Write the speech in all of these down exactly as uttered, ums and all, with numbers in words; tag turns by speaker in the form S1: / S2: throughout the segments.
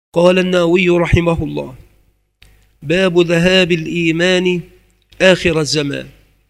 S1: قال النووي رحمه الله: باب ذهاب الإيمان آخر الزمان،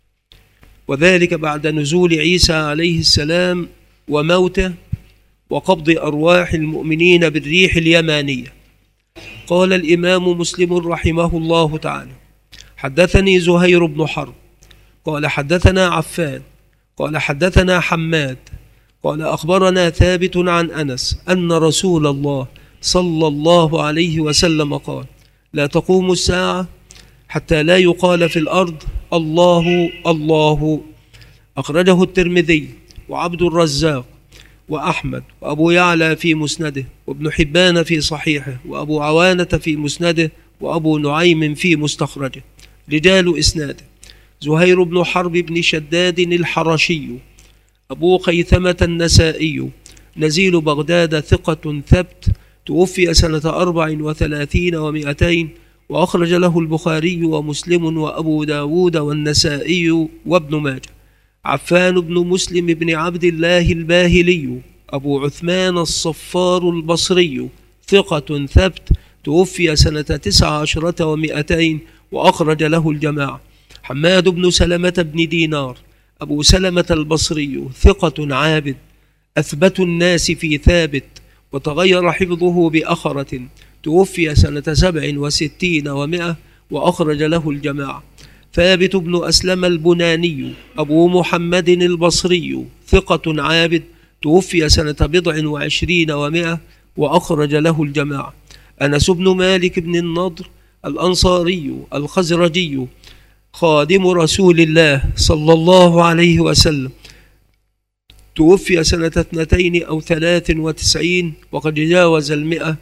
S1: وذلك بعد نزول عيسى عليه السلام وموته وقبض أرواح المؤمنين بالريح اليمانية. قال الإمام مسلم رحمه الله تعالى: حدثني زهير بن حرب قال حدثنا عفان قال حدثنا حماد قال أخبرنا ثابت عن أنس أن رسول الله صلى الله عليه وسلم قال: لا تقوم الساعة حتى لا يقال في الأرض الله الله. أخرجه الترمذي وعبد الرزاق وأحمد وأبو يعلى في مسنده وابن حبان في صحيحه وأبو عوانة في مسنده وأبو نعيم في مستخرجه. رجال إسناده: زهير بن حرب بن شداد الحرشي أبو خيثمة النسائي نزيل بغداد ثقة ثبت، توفي سنة أربع وثلاثين ومئتين، وأخرج له البخاري ومسلم وأبو داود والنسائي وابن ماجه. عفان بن مسلم بن عبد الله الباهلي أبو عثمان الصفار البصري ثقة ثبت، توفي سنة تسع عشرة ومئتين، وأخرج له الجماعة. حماد بن سلمة بن دينار أبو سلمة البصري ثقة عابد، أثبت الناس في ثابت، وتغير حفظه بأخرة، توفي سنة سبع وستين ومئة، وأخرج له الجماعة. ثابت بن أسلم البناني أبو محمد البصري ثقة عابد، توفي سنة بضع وعشرين ومئة، وأخرج له الجماعة. أنس بن مالك بن النضر الأنصاري الخزرجي خادم رسول الله صلى الله عليه وسلم، توفي سنة اثنتين أو ثلاث وتسعين وقد جاوز المئة،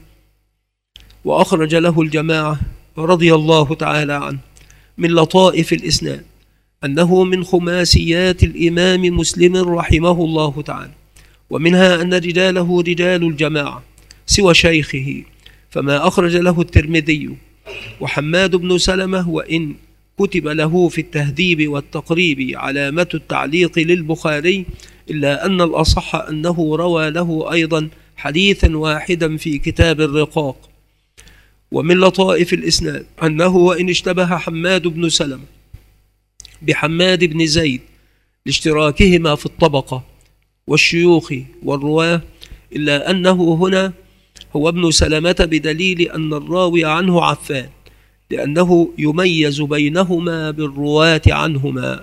S1: وأخرج له الجماعة رضي الله تعالى عنه. من لطائف الإسناد أنه من خماسيات الإمام مسلم رحمه الله تعالى، ومنها أن رجاله رجال الجماعة سوى شيخه، فما أخرج له الترمذي. وحماد بن سلمة وإن كتب له في التهذيب والتقريب علامة التعليق للبخاري، إلا أن الأصح أنه روى له أيضا حديثا واحدا في كتاب الرقاق. ومن لطائف الإسناد أنه وإن اشتبه حماد بن سلمة بحماد بن زيد لاشتراكهما في الطبقة والشيوخ والرواه، إلا أنه هنا هو ابن سلمة بدليل أن الراوي عنه عفان، لأنه يميز بينهما بالرواة عنهما.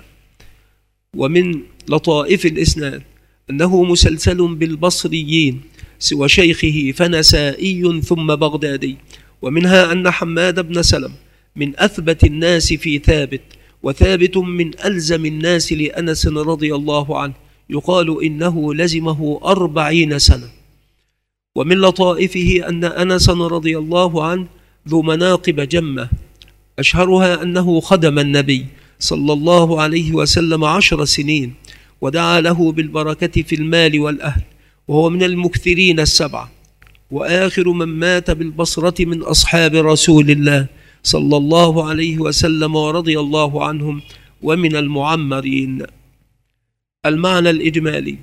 S1: ومن لطائف الإسناد أنه مسلسل بالبصريين سوى شيخه فنسائي ثم بغدادي. ومنها أن حماد بن سلم من أثبت الناس في ثابت، وثابت من ألزم الناس لأنس رضي الله عنه، يقال إنه لزمه أربعين سنة. ومن لطائفه أن أنس رضي الله عنه ذو مناقب جمة، أشهرها أنه خدم النبي صلى الله عليه وسلم عشر سنين، ودعا له بالبركة في المال والأهل، وهو من المكثرين السبعة، وآخر من مات بالبصرة من أصحاب رسول الله صلى الله عليه وسلم ورضي الله عنهم، ومن المعمرين. المعنى الإجمالي: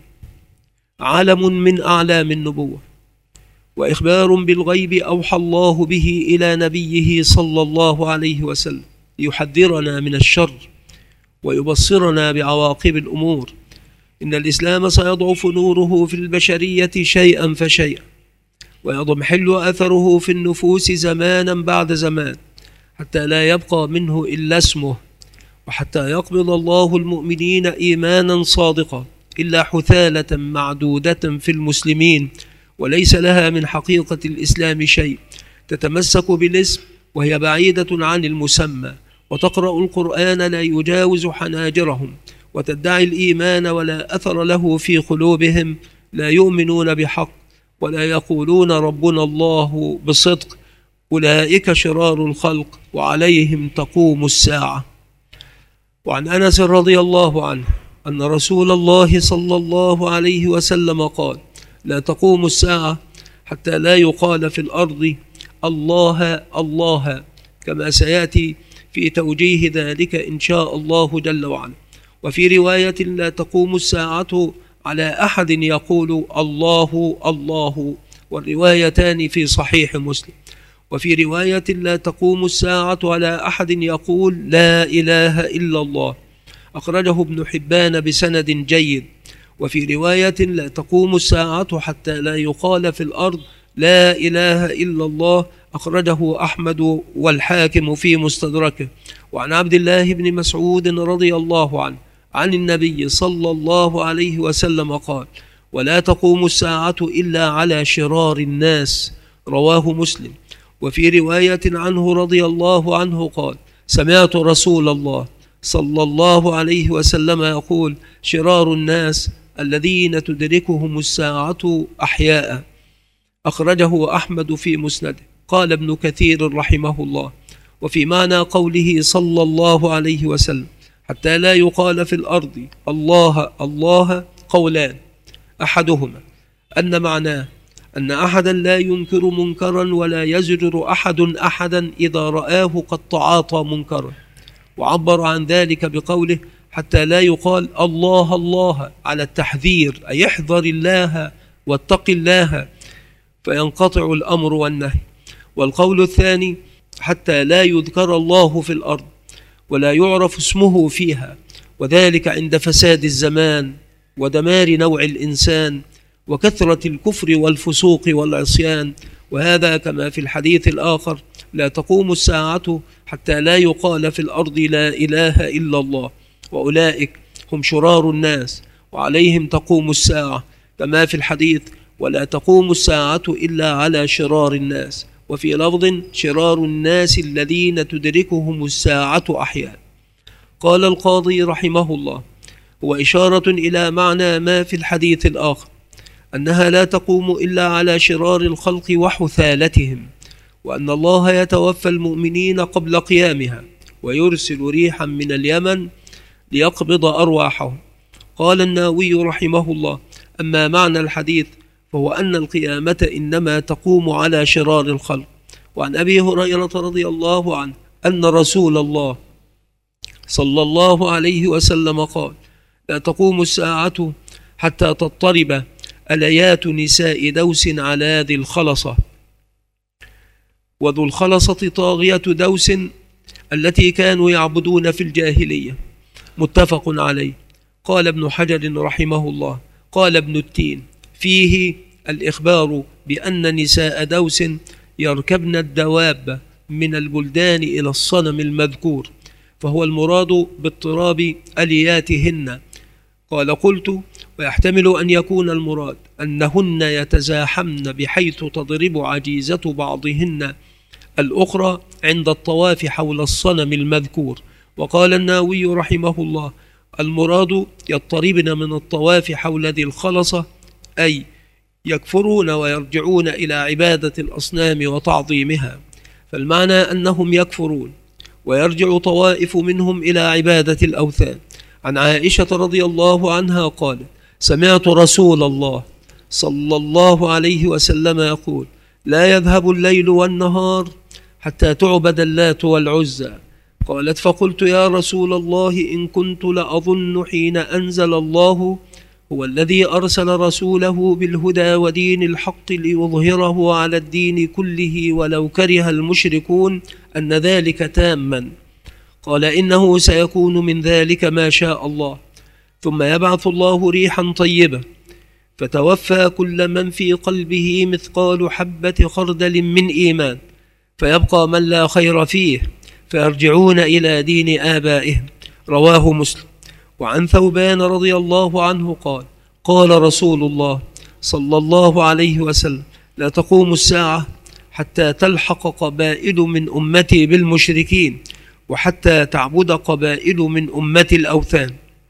S1: علم من أعلام النبوة، وإخبار بالغيب أوحى الله به إلى نبيه صلى الله عليه وسلم ليحذرنا من الشر ويبصرنا بعواقب الأمور. إن الإسلام سيضعف نوره في البشرية شيئا فشيئا، ويضمحل أثره في النفوس زمانا بعد زمان، حتى لا يبقى منه إلا اسمه، وحتى يقبض الله المؤمنين إيمانا صادقا إلا حثالة معدودة في المسلمين، وليس لها من حقيقة الإسلام شيء، تتمسك بالاسم وهي بعيدة عن المسمى، وتقرأ القرآن لا يجاوز حناجرهم، وتدعي الإيمان ولا أثر له في قلوبهم، لا يؤمنون بحق ولا يقولون ربنا الله بصدق. أولئك شرار الخلق وعليهم تقوم الساعة. وعن أنس رضي الله عنه أن رسول الله صلى الله عليه وسلم قال: لا تقوم الساعة حتى لا يقال في الأرض الله الله، كما سيأتي في توجيه ذلك إن شاء الله جل وعلا. وفي رواية: لا تقوم الساعة على أحد يقول الله الله، والروايتان في صحيح مسلم. وفي رواية لا تقوم الساعة على أحد يقول لا إله إلا الله، أخرجه ابن حبان بسند جيد. وفي رواية لا تقوم الساعة حتى لا يقال في الأرض لا إله إلا الله، أخرجه أحمد والحاكم في مستدركه. وعن عبد الله بن مسعود رضي الله عنه عن النبي صلى الله عليه وسلم قال: ولا تقوم الساعة إلا على شرار الناس، رواه مسلم. وفي رواية عنه رضي الله عنه قال: سمعت رسول الله صلى الله عليه وسلم يقول: شرار الناس الذين تدركهم الساعة أحياء، أخرجه أحمد في مسنده. قال ابن كثير رحمه الله: وفي معنى قوله صلى الله عليه وسلم حتى لا يقال في الأرض الله الله قولان، أحدهما أن معناه أن أحدا لا ينكر منكرا ولا يزجر أحد أحدا إذا رآه قد تعاطى منكرا، وعبر عن ذلك بقوله حتى لا يقال الله الله على التحذير، أي احذر الله واتق الله، فينقطع الأمر والنهي. والقول الثاني حتى لا يذكر الله في الأرض ولا يعرف اسمه فيها، وذلك عند فساد الزمان ودمار نوع الإنسان وكثرة الكفر والفسوق والعصيان. وهذا كما في الحديث الآخر: لا تقوم الساعة حتى لا يقال في الأرض لا إله إلا الله، وأولئك هم شرار الناس وعليهم تقوم الساعة، كما في الحديث: ولا تقوم الساعة إلا على شرار الناس. وفي لفظ: شرار الناس الذين تدركهم الساعة أحياء. قال القاضي رحمه الله: هو إشارة إلى معنى ما في الحديث الآخر، أنها لا تقوم إلا على شرار الخلق وحثالتهم، وأن الله يتوفى المؤمنين قبل قيامها ويرسل ريحا من اليمن ليقبض أرواحهم. قال النووي رحمه الله: أما معنى الحديث فهو أن القيامة إنما تقوم على شرار الخلق. وعن أبي هريرة رضي الله عنه أن رسول الله صلى الله عليه وسلم قال: لا تقوم الساعة حتى تضطرب أليات نساء دوس على ذي الخلصة. وذو الخلصة طاغية دوس التي كانوا يعبدون في الجاهلية، متفق عليه. قال ابن حجر رحمه الله: قال ابن التين فيه الإخبار بأن نساء دوس يركبن الدواب من البلدان إلى الصنم المذكور، فهو المراد باضطراب ألياتهن. قال: قلت: ويحتمل أن يكون المراد أنهن يتزاحمن بحيث تضرب عجيزة بعضهن الأخرى عند الطواف حول الصنم المذكور. وقال النووي رحمه الله: المراد يضطربن من الطواف حول ذي الخلصة، أي يكفرون ويرجعون إلى عبادة الأصنام وتعظيمها، فالمعنى أنهم يكفرون ويرجع طوائف منهم إلى عبادة الأوثان. عن عائشة رضي الله عنها قالت: سمعت رسول الله صلى الله عليه وسلم يقول: لا يذهب الليل والنهار حتى تعبد اللات والعزى. قالت: فقلت: يا رسول الله إن كنت لأظن حين أنزل الله هو الذي أرسل رسوله بالهدى ودين الحق ليظهره على الدين كله ولو كره المشركون أن ذلك تاما. قال: إنه سيكون من ذلك ما شاء الله، ثم يبعث الله ريحا طيبة فتوفى كل من في قلبه مثقال حبة خردل من إيمان، فيبقى من لا خير فيه فيرجعون إلى دين آبائهم. رواه مسلم. وعن ثوبان رضي الله عنه قال: قال رسول الله صلى الله عليه وسلم: لا تقوم الساعة حتى تلحق قبائل من أمتي بالمشركين، وحتى تعبد قبائل من أمتي الأوثان.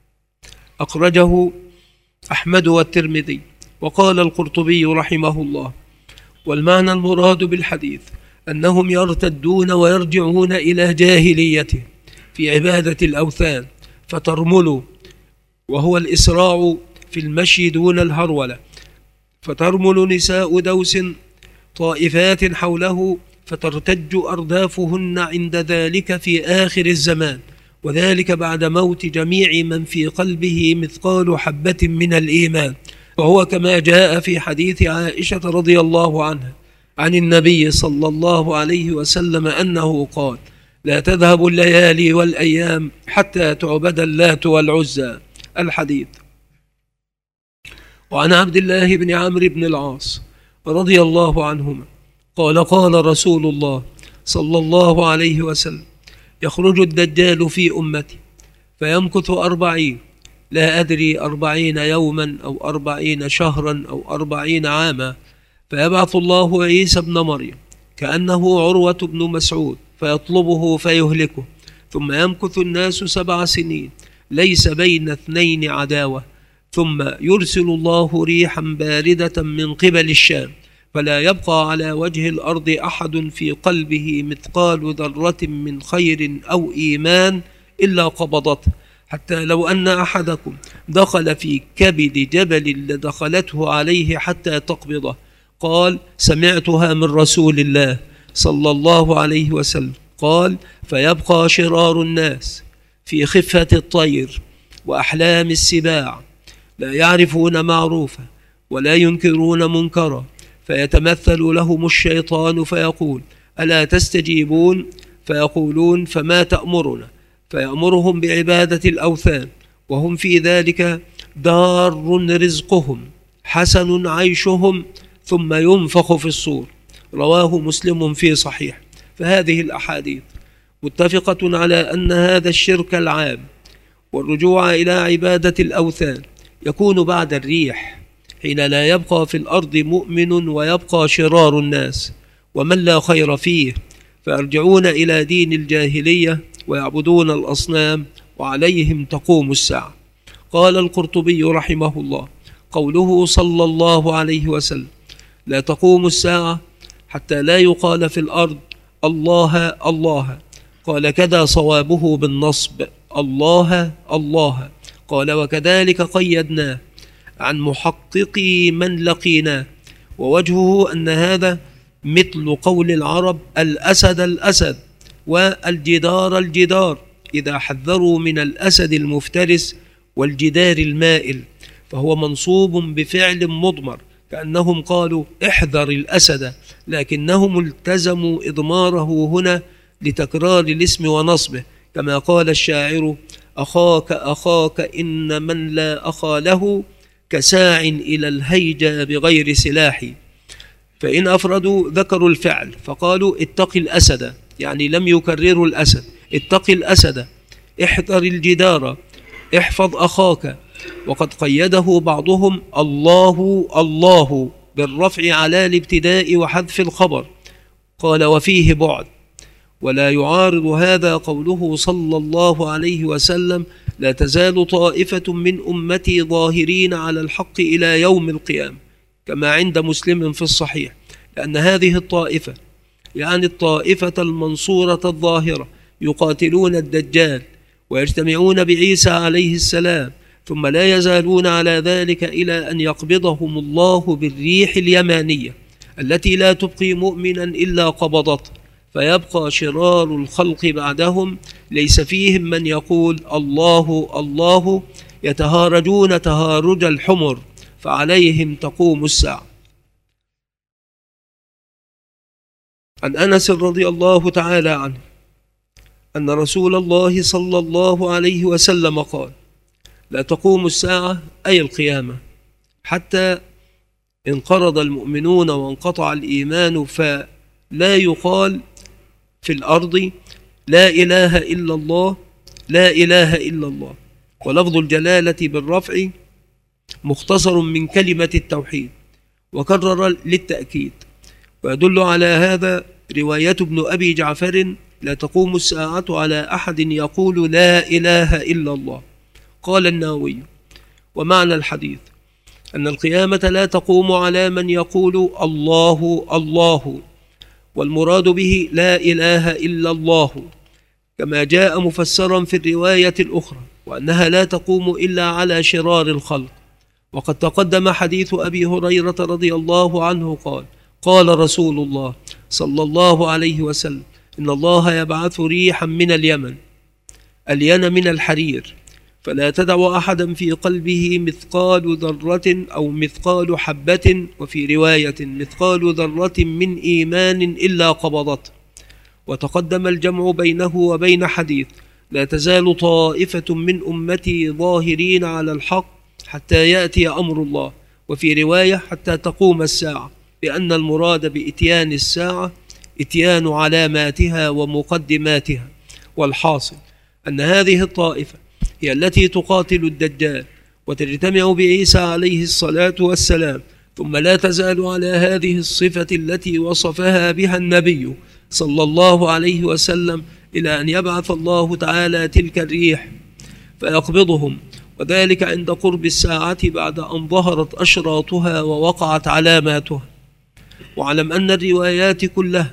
S1: أخرجه أحمد والترمذي. وقال القرطبي رحمه الله: والمعنى المراد بالحديث أنهم يرتدون ويرجعون إلى جاهليته في عبادة الأوثان فترملوا، وهو الإسراع في المشي دون الهرولة، فترمل نساء دوس طائفات حوله فترتج أردافهن عند ذلك في آخر الزمان، وذلك بعد موت جميع من في قلبه مثقال حبة من الإيمان. وهو كما جاء في حديث عائشة رضي الله عنها عن النبي صلى الله عليه وسلم أنه قال: لا تذهب الليالي والأيام حتى تعبد اللات والعزى. الحديث. وعن عبد الله بن عمرو بن العاص رضي الله عنهما قال: قال رسول الله صلى الله عليه وسلم: يخرج الدجال في أمتي فيمكث أربعين، لا أدري أربعين يوما أو أربعين شهرا أو أربعين عاما، فيبعث الله عيسى ابن مريم كأنه عروة بن مسعود فيطلبه فيهلكه، ثم يمكث الناس سبع سنين ليس بين اثنين عداوة، ثم يرسل الله ريحا باردة من قبل الشام، فلا يبقى على وجه الأرض أحد في قلبه مثقال ذرة من خير أو إيمان إلا قبضته، حتى لو أن أحدكم دخل في كبد جبل لدخلته عليه حتى تقبضه. قال: سمعتها من رسول الله صلى الله عليه وسلم قال: فيبقى شرار الناس في خفة الطير وأحلام السباع، لا يعرفون معروفا ولا ينكرون منكرا، فيتمثل لهم الشيطان فيقول: ألا تستجيبون؟ فيقولون: فما تأمرنا؟ فيأمرهم بعبادة الأوثان، وهم في ذلك دار رزقهم حسن عيشهم، ثم ينفخ في الصور. رواه مسلم في صحيح. فهذه الأحاديث متفقة على أن هذا الشرك العام والرجوع إلى عبادة الأوثان يكون بعد الريح، حين لا يبقى في الأرض مؤمن ويبقى شرار الناس ومن لا خير فيه، فيرجعون إلى دين الجاهلية ويعبدون الأصنام، وعليهم تقوم الساعة. قال القرطبي رحمه الله: قوله صلى الله عليه وسلم: لا تقوم الساعة حتى لا يقال في الأرض الله الله، قال: كذا صوابه بالنصب الله الله. قال: وكذلك قيدناه عن محققي من لقيناه، ووجهه أن هذا مثل قول العرب: الأسد الأسد والجدار الجدار، إذا حذروا من الأسد المفترس والجدار المائل، فهو منصوب بفعل مضمر، كأنهم قالوا: احذر الأسد، لكنهم التزموا إضماره هنا لتكرار الاسم ونصبه، كما قال الشاعر: أخاك أخاك إن من لا أخا له كساع إلى الهيجة بغير سلاح. فإن أفردوا ذكروا الفعل فقالوا: اتق الأسد، يعني لم يكرروا الأسد، اتق الأسد، احذر الجدار، احفظ أخاك. وقد قيده بعضهم الله الله بالرفع على الابتداء وحذف الخبر. قال: وفيه بعد. ولا يعارض هذا قوله صلى الله عليه وسلم: لا تزال طائفة من أمتي ظاهرين على الحق إلى يوم القيامة، كما عند مسلم في الصحيح، لأن هذه الطائفة يعني الطائفة المنصورة الظاهرة يقاتلون الدجال ويجتمعون بعيسى عليه السلام، ثم لا يزالون على ذلك إلى أن يقبضهم الله بالريح اليمانية التي لا تبقي مؤمنا إلا قبضته، فيبقى شرار الخلق بعدهم ليس فيهم من يقول الله الله، يتهارجون تهارج الحمر، فعليهم تقوم الساعة. عن أنس رضي الله تعالى عنه أن رسول الله صلى الله عليه وسلم قال: لا تقوم الساعة، أي القيامة، حتى انقرض المؤمنون وانقطع الإيمان، فلا يقال في الأرض لا إله إلا الله، لا إله إلا الله. ولفظ الجلالة بالرفع مختصر من كلمة التوحيد، وكرر للتأكيد. ويدل على هذا رواية ابن أبي جعفر: لا تقوم الساعة على أحد يقول لا إله إلا الله. قال النووي: ومعنى الحديث أن القيامة لا تقوم على من يقول الله الله، والمراد به لا إله إلا الله، كما جاء مفسرا في الرواية الأخرى، وأنها لا تقوم إلا على شرار الخلق. وقد تقدم حديث أبي هريرة رضي الله عنه قال: قال رسول الله صلى الله عليه وسلم: إن الله يبعث ريحا من اليمن، الين من الحرير، فلا تدع أحدا في قلبه مثقال ذرة أو مثقال حبة، وفي رواية مثقال ذرة من إيمان إلا قبضته. وتقدم الجمع بينه وبين حديث لا تزال طائفة من أمتي ظاهرين على الحق حتى يأتي أمر الله، وفي رواية حتى تقوم الساعة، بأن المراد بإتيان الساعة إتيان علاماتها ومقدماتها. والحاصل أن هذه الطائفة هي التي تقاتل الدجال وتجتمع بعيسى عليه الصلاة والسلام، ثم لا تزال على هذه الصفة التي وصفها بها النبي صلى الله عليه وسلم إلى أن يبعث الله تعالى تلك الريح فيقبضهم، وذلك عند قرب الساعة بعد أن ظهرت أشراطها ووقعت علاماتها. واعلم أن الروايات كلها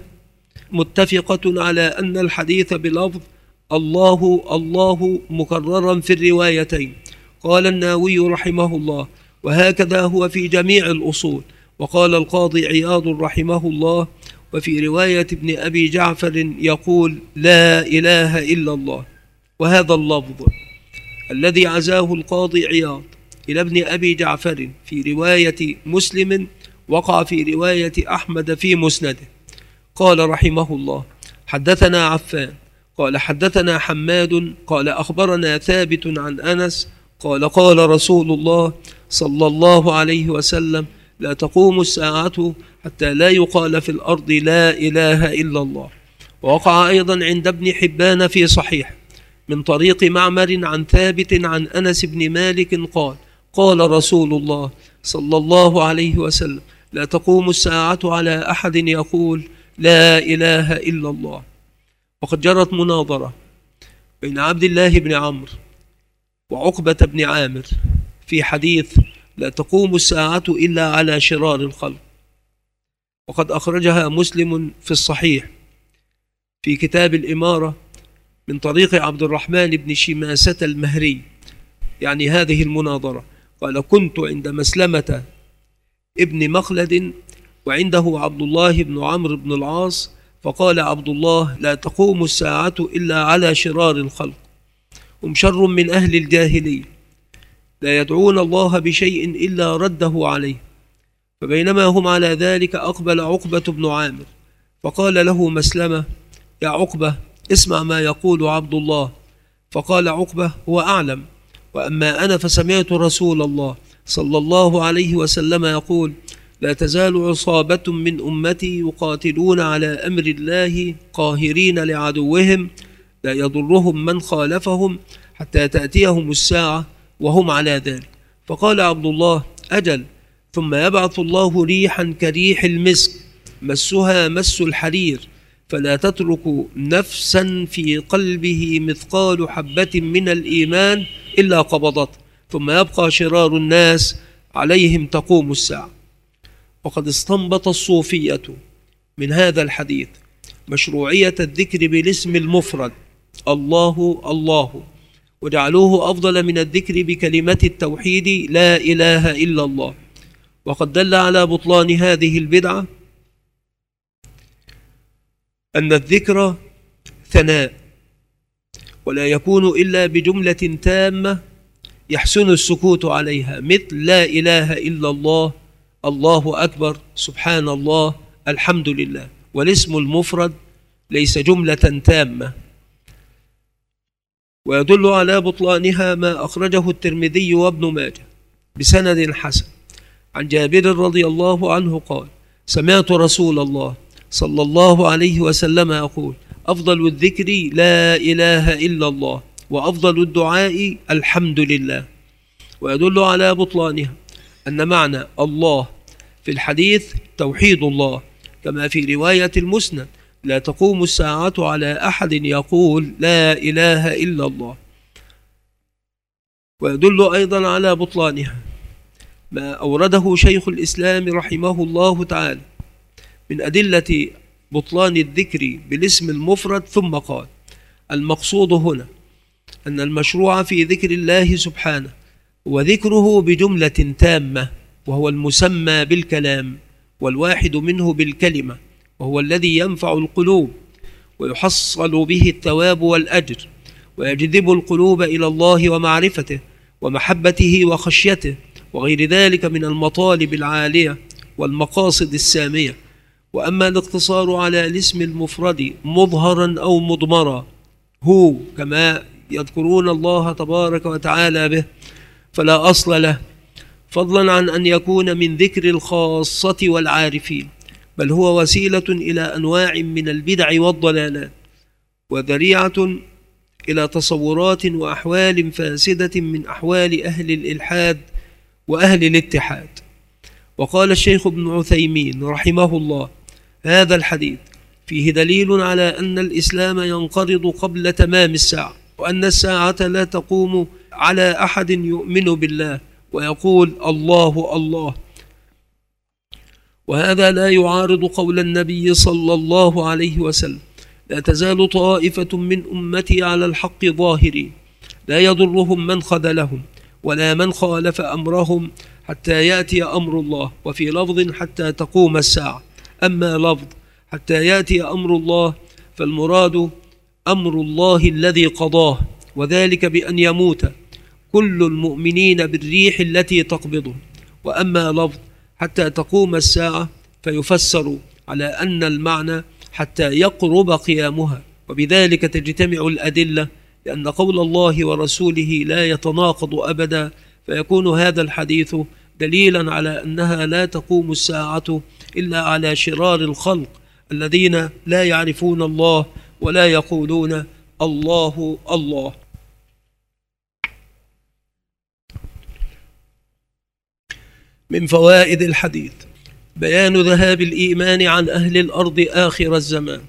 S1: متفقة على أن الحديث بلفظ الله الله مكررا في الروايتين. قال النووي رحمه الله: وهكذا هو في جميع الأصول. وقال القاضي عياض رحمه الله: وفي رواية ابن أبي جعفر يقول لا إله إلا الله. وهذا اللفظ الذي عزاه القاضي عياض إلى ابن أبي جعفر في رواية مسلم وقع في رواية أحمد في مسنده. قال رحمه الله: حدثنا عفان قال حدثنا حماد قال أخبرنا ثابت عن أنس قال قال رسول الله صلى الله عليه وسلم: لا تقوم الساعة حتى لا يقال في الأرض لا إله إلا الله. ووقع أيضا عند ابن حبان في صحيح من طريق معمر عن ثابت عن أنس بن مالك قال قال رسول الله صلى الله عليه وسلم: لا تقوم الساعة على أحد يقول لا إله إلا الله. وقد جرت مناظرة بين عبد الله بن عمرو وعقبة بن عامر في حديث لا تقوم الساعة إلا على شرار الخلق، وقد أخرجها مسلم في الصحيح في كتاب الإمارة من طريق عبد الرحمن بن شماسة المهري. يعني هذه المناظرة قال: كنت عند مسلمة ابن مخلد وعنده عبد الله بن عمرو بن العاص، فقال عبد الله: لا تقوم الساعة إلا على شرار الخلق، هم شر من أهل الجاهلية، لا يدعون الله بشيء إلا رده عليه. فبينما هم على ذلك أقبل عقبة بن عامر فقال له مسلمة: يا عقبة، اسمع ما يقول عبد الله. فقال عقبة: هو أعلم، وأما أنا فسمعت رسول الله صلى الله عليه وسلم يقول: لا تزال عصابة من أمتي يقاتلون على أمر الله قاهرين لعدوهم لا يضرهم من خالفهم حتى تأتيهم الساعة وهم على ذلك. فقال عبد الله: أجل، ثم يبعث الله ريحا كريح المسك مسها مس الحرير، فلا تترك نفسا في قلبه مثقال حبة من الإيمان إلا قبضته، ثم يبقى شرار الناس عليهم تقوم الساعة. وقد استنبط الصوفية من هذا الحديث مشروعية الذكر بالاسم المفرد الله الله، وجعلوه أفضل من الذكر بكلمة التوحيد لا إله إلا الله. وقد دل على بطلان هذه البدعة أن الذكر ثناء، ولا يكون إلا بجملة تامة يحسن السكوت عليها، مثل لا إله إلا الله، الله أكبر، سبحان الله، الحمد لله. والاسم المفرد ليس جملة تامة. ويدل على بطلانها ما أخرجه الترمذي وابن ماجه بسند حسن عن جابر رضي الله عنه قال: سمعت رسول الله صلى الله عليه وسلم يقول: أفضل الذكر لا إله إلا الله، وأفضل الدعاء الحمد لله. ويدل على بطلانها أن معنى الله في الحديث توحيد الله، كما في رواية المسند: لا تقوم الساعة على أحد يقول لا إله إلا الله. ويدل أيضا على بطلانها ما أورده شيخ الإسلام رحمه الله تعالى من أدلة بطلان الذكر بالاسم المفرد، ثم قال: المقصود هنا أن المشروع في ذكر الله سبحانه هو ذكره بجملة تامة، وهو المسمى بالكلام، والواحد منه بالكلمة، وهو الذي ينفع القلوب ويحصل به الثواب والأجر. ويجذب القلوب إلى الله ومعرفته ومحبته وخشيته وغير ذلك من المطالب العالية والمقاصد السامية. وأما الاقتصار على الاسم المفرد مظهرا أو مضمرا هو كما يذكرون الله تبارك وتعالى به فلا أصل له، فضلا عن أن يكون من ذكر الخاصة والعارفين، بل هو وسيلة إلى أنواع من البدع والضلالات وذريعة إلى تصورات وأحوال فاسدة من أحوال أهل الإلحاد وأهل الاتحاد. وقال الشيخ ابن عثيمين رحمه الله: هذا الحديث فيه دليل على أن الإسلام ينقرض قبل تمام الساعة، وأن الساعة لا تقوم على أحد يؤمن بالله ويقول الله الله، وهذا لا يعارض قول النبي صلى الله عليه وسلم: لا تزال طائفة من أمتي على الحق ظاهرين لا يضرهم من خذلهم ولا من خالف أمرهم حتى يأتي أمر الله، وفي لفظ حتى تقوم الساعة. أما لفظ حتى يأتي أمر الله فالمراد أمر الله الذي قضاه، وذلك بأن يموت كل المؤمنين بالريح التي تقبضه. وأما لفظ حتى تقوم الساعة فيفسر على أن المعنى حتى يقرب قيامها، وبذلك تجتمع الأدلة، لأن قول الله ورسوله لا يتناقض أبدا، فيكون هذا الحديث دليلا على أنها لا تقوم الساعة إلا على شرار الخلق الذين لا يعرفون الله ولا يقولون الله الله. من فوائد الحديث بيان ذهاب الإيمان عن أهل الأرض آخر الزمان،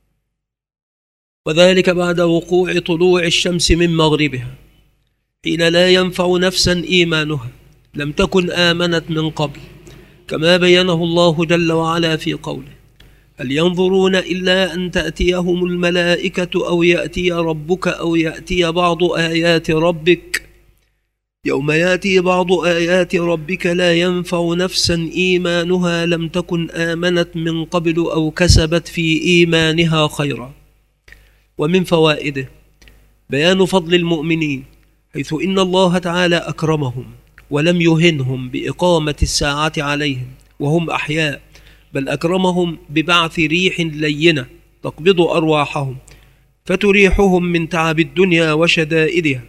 S1: وذلك بعد وقوع طلوع الشمس من مغربها، حين لا ينفع نفسا إيمانها لم تكن آمنت من قبل، كما بينه الله جل وعلا في قوله: هل ينظرون إلا أن تأتيهم الملائكة أو يأتي ربك أو يأتي بعض آيات ربك يوم يأتي بعض آيات ربك لا ينفع نفسا إيمانها لم تكن آمنت من قبل أو كسبت في إيمانها خيرا. ومن فوائده بيان فضل المؤمنين، حيث إن الله تعالى أكرمهم ولم يهنهم بإقامة الساعة عليهم وهم أحياء، بل أكرمهم ببعث ريح لينة تقبض أرواحهم فتريحهم من تعب الدنيا وشدائدها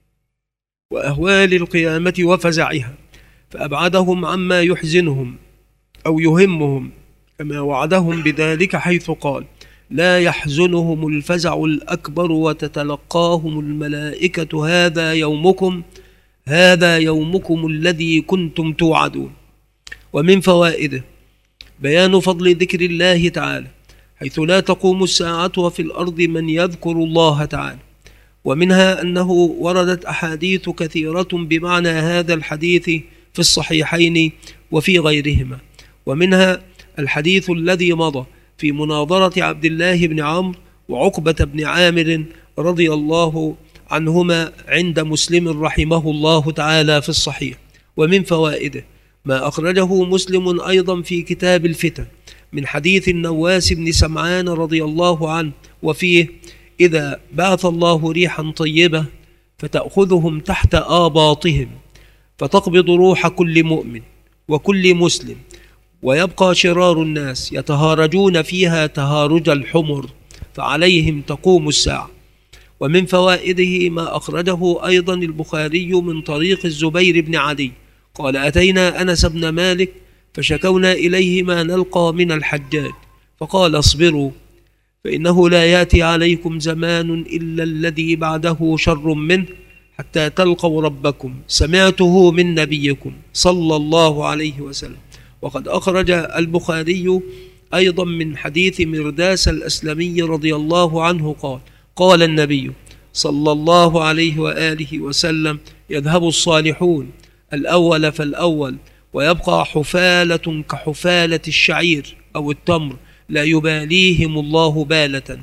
S1: وأهوال القيامة وفزعها، فأبعدهم عما يحزنهم أو يهمهم، كما وعدهم بذلك حيث قال: لا يحزنهم الفزع الأكبر وتتلقاهم الملائكة هذا يومكم هذا يومكم الذي كنتم توعدون. ومن فوائده بيان فضل ذكر الله تعالى، حيث لا تقوم الساعة وفي الأرض من يذكر الله تعالى، ومنها أنه وردت أحاديث كثيرة بمعنى هذا الحديث في الصحيحين وفي غيرهما، ومنها الحديث الذي مضى في مناظرة عبد الله بن عمرو وعقبة بن عامر رضي الله عنهما عند مسلم رحمه الله تعالى في الصحيح. ومن فوائده ما أخرجه مسلم أيضا في كتاب الفتن من حديث النواس بن سمعان رضي الله عنه، وفيه: إذا بعث الله ريحا طيبة فتأخذهم تحت آباطهم فتقبض روح كل مؤمن وكل مسلم، ويبقى شرار الناس يتهارجون فيها تهارج الحمر، فعليهم تقوم الساعة. ومن فوائده ما أخرجه أيضا البخاري من طريق الزبير بن عدي قال: أتينا أنس بن مالك فشكونا إليه ما نلقى من الحجاج، فقال: اصبروا فإنه لا يأتي عليكم زمان إلا الذي بعده شر منه حتى تلقوا ربكم، سمعته من نبيكم صلى الله عليه وسلم. وقد أخرج البخاري أيضا من حديث مرداس الأسلمي رضي الله عنه قال: قال النبي صلى الله عليه وآله وسلم: يذهب الصالحون الأول فالأول ويبقى حفالة كحفالة الشعير أو التمر لا يباليهم الله بالة.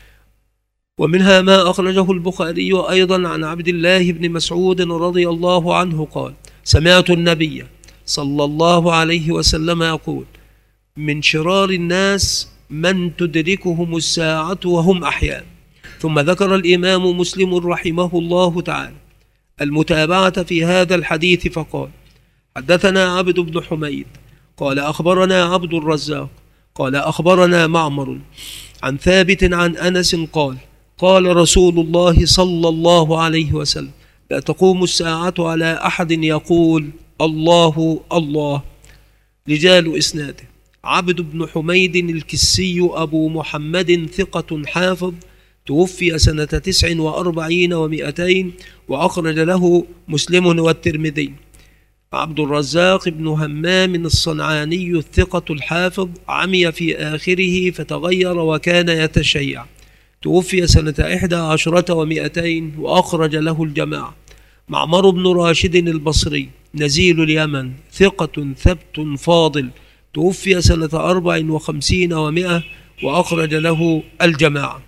S1: ومنها ما أخرجه البخاري أيضا عن عبد الله بن مسعود رضي الله عنه قال: سمعت النبي صلى الله عليه وسلم يقول: من شرار الناس من تدركهم الساعة وهم أحياء، ثم ذكر الإمام مسلم رحمه الله تعالى المتابعة في هذا الحديث فقال: حدثنا عبد بن حميد قال أخبرنا عبد الرزاق قال أخبرنا معمر عن ثابت عن أنس قال: قال رسول الله صلى الله عليه وسلم: لا تقوم الساعة على أحد يقول الله الله. رجال إسناده: عبد بن حميد الكسي أبو محمد ثقة حافظ، توفي سنة تسع وأربعين ومئتين، وأخرج له مسلم والترمذي. عبد الرزاق بن همام الصنعاني الثقة الحافظ، عمي في آخره فتغير وكان يتشيع، توفي سنة إحدى عشرة ومئتين، وأخرج له الجماعة. معمر بن راشد البصري نزيل اليمن، ثقة ثبت فاضل، توفي سنة أربع وخمسين ومئة، وأخرج له الجماعة.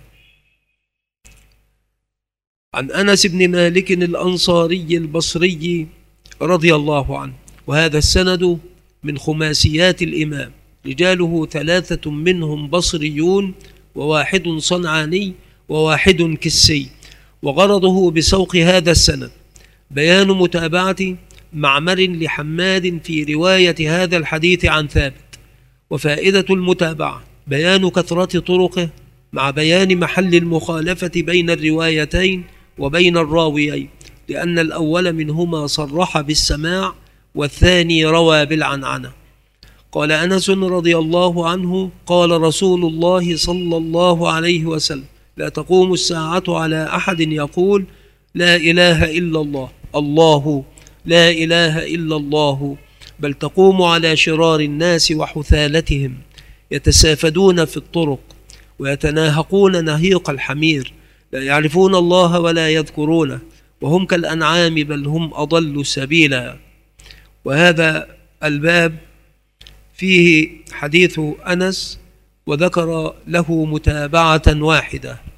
S1: عن أنس بن مالك الأنصاري البصري رضي الله عنه، وهذا السند من خماسيات الإمام، رجاله ثلاثة منهم بصريون، وواحد صنعاني، وواحد كسي. وغرضه بسوق هذا السند بيان متابعة معمر لحماد في رواية هذا الحديث عن ثابت. وفائدة المتابعة بيان كثرة طرقه مع بيان محل المخالفة بين الروايتين وبين الراويين، لأن الأول منهما صرح بالسماع والثاني روى بالعنعنة. قال أنس رضي الله عنه: قال رسول الله صلى الله عليه وسلم: لا تقوم الساعة على أحد يقول لا إله إلا الله الله لا إله إلا الله، بل تقوم على شرار الناس وحثالتهم، يتسافدون في الطرق ويتناهقون نهيق الحمير، لا يعرفون الله ولا يذكرونه، وهم كالأنعام بل هم أضل سبيلا. وهذا الباب فيه حديث أنس، وذكر له متابعة واحدة.